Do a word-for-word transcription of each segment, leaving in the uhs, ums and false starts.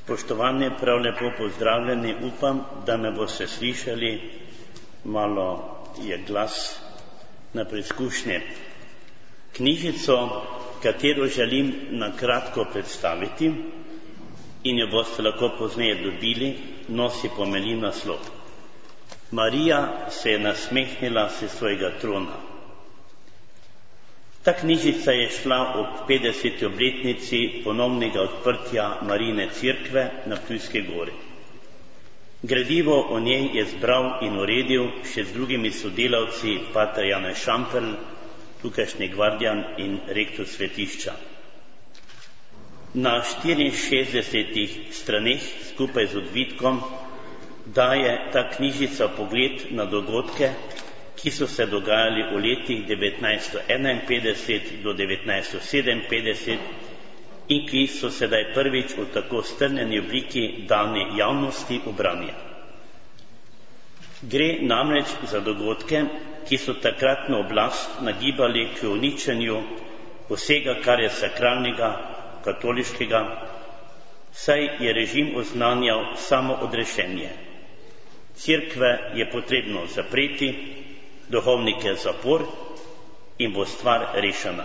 Spoštovani, prav lepo pozdravljeni, upam, da me boste slišali, malo je glas na preizkušnje. Knjižico, katero želim na kratko predstaviti in jo boste lahko pozneje dobili, nosi pomenljiv naslov. Marija se je nasmehnila s svojega trona. Ta knjižica je šla ob petdeseti obletnici ponovnega odprtja Marijine cerkve na Ptujski gori. Gradivo o njej je zbral in uredil še z drugimi sodelavci pater Janez Šamperl, tukajšnji gvardijan in rektor svetišča. Na štiriinšestdesetih straneh skupaj z odvitkom daje ta knjižica pogled na dogodke, ki so se dogajali v letih devetnajststo enainpetdeset do devetnajststo sedeminpetdeset in ki so sedaj prvič v tako strnjeni obliki dani javnosti v branje. Gre namreč za dogodke, ki so takratno oblast nagibali k uničenju vsega, kar je sakralnega, katoliškega, saj je režim oznanjal samo odrešenje. Cerkve je potrebno zapreti, duhovnike zapor in bo stvar rešena.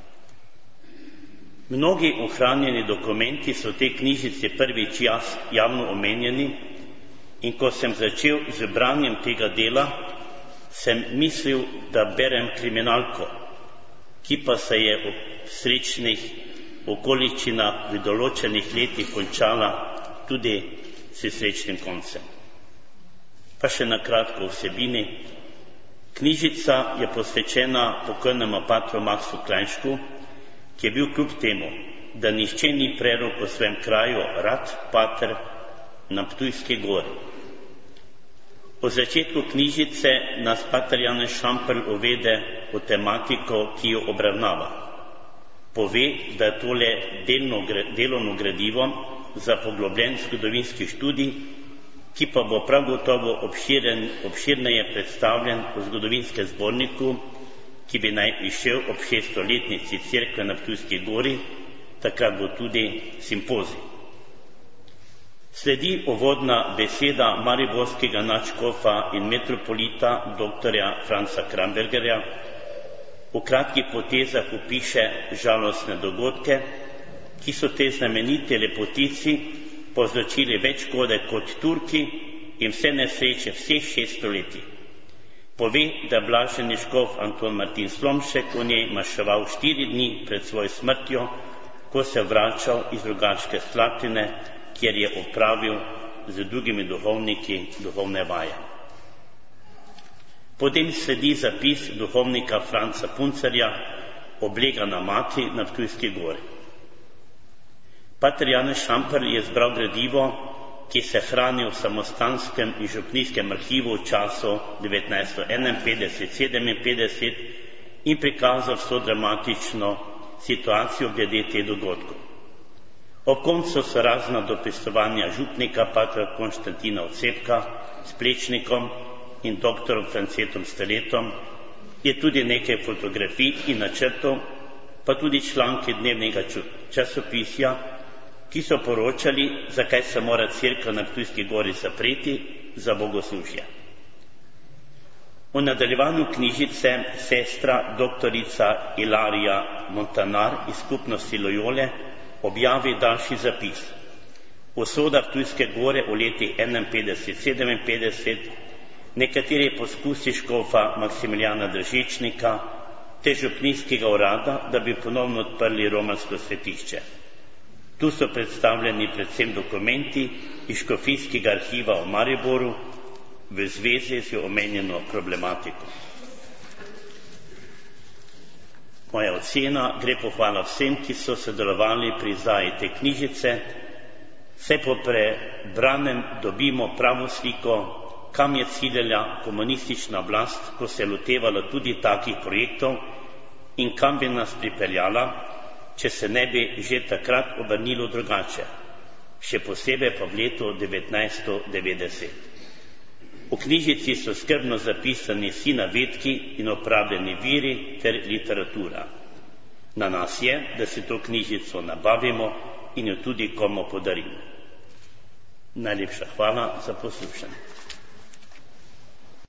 Mnogi ohranjeni dokumenti so te knjižice prvič jaz javno omenjeni in ko sem začel z branjem tega dela, sem mislil, da berem kriminalko, ki pa se je v srečnih okoliščinah v določenih letih končala tudi s srečnim koncem. Pa še na kratko vsebini. Knjižica je posvečena pokojnemu patru Maksu Klajnšku, ki je bil kljub temu, da nihče ni prerok v svojem kraju rad pater na Ptujski gori. Po začetku knjižice nas pater Janez Šamperl uvede v tematiko, ki jo obravnava. Pove, da je tole delno, delovno gradivo za poglobljen zgodovinski študij, ki pa bo prav gotovo obširen, obširneje predstavljen v zgodovinskem zborniku, ki bi naj izšel ob šeststoletnici cerkve na Ptujski gori, takrat bo tudi simpozij. Sledi uvodna beseda mariborskega nadškofa in metropolita doktorja Franca Krambergerja. V kratkih potezah opiše žalostne dogodke, ki so te znamenite lepotici povzročili več škode kot Turki in vse nesreče vseh šest stoletij. Pove, da blaženi škof Anton Martin Slomšek o njej maševal štiri dni pred svojo smrtjo, ko se vračal iz Rogaške Slatine, kjer je opravil z drugimi duhovniki duhovne vaje. Potem sledi zapis duhovnika Franca Puncerja, Oblegana mati na Ptujski gori. Pater Janez Šamperl je zbral gradivo, ki se hrani v samostanskem in župnijskem arhivu v času devetnajststo enainpetdeset do sedeminpetdeset in prikazal vso dramatično situacijo glede teh dogodkov. Ob koncu so razna dopisovanja župnika patra Konstantina Odsepka s Plečnikom in doktorom Francetom Steletom, je tudi nekaj fotografij in načrtov, pa tudi članki dnevnega časopisja, ki so poročali, zakaj se mora cerkev na Ptujski gori zapreti za bogoslužje. V nadaljevanju knjižice sestra doktorica Ilarija Montanar iz skupnosti Lojole objavi daljši zapis. Usoda Ptujske gore v letih enainpetdeset do sedeminpetdeset, nekateri poskusi škofa Maksimiljana Držečnika te župnijskega urada, da bi ponovno odprli romarsko svetišče. Tu so predstavljeni predvsem dokumenti iz škofijskega arhiva v Mariboru v zvezi z omenjeno problematiko. Moja ocena gre pohvala vsem, ki so sodelovali pri izdaji te knjižice, saj po prebranem dobimo pravo sliko, kam je ciljala komunistična oblast, ko se je lotevala tudi takih projektov in kam bi nas pripeljala, če se ne bi že takrat obrnilo drugače, še posebej pa v letu devetnajststo devetdeset. V knjižici so skrbno zapisani vsi navedki in opravljeni viri ter literatura. Na nas je, da si to knjižico nabavimo in jo tudi komu podarimo. Najlepša hvala za poslušanje.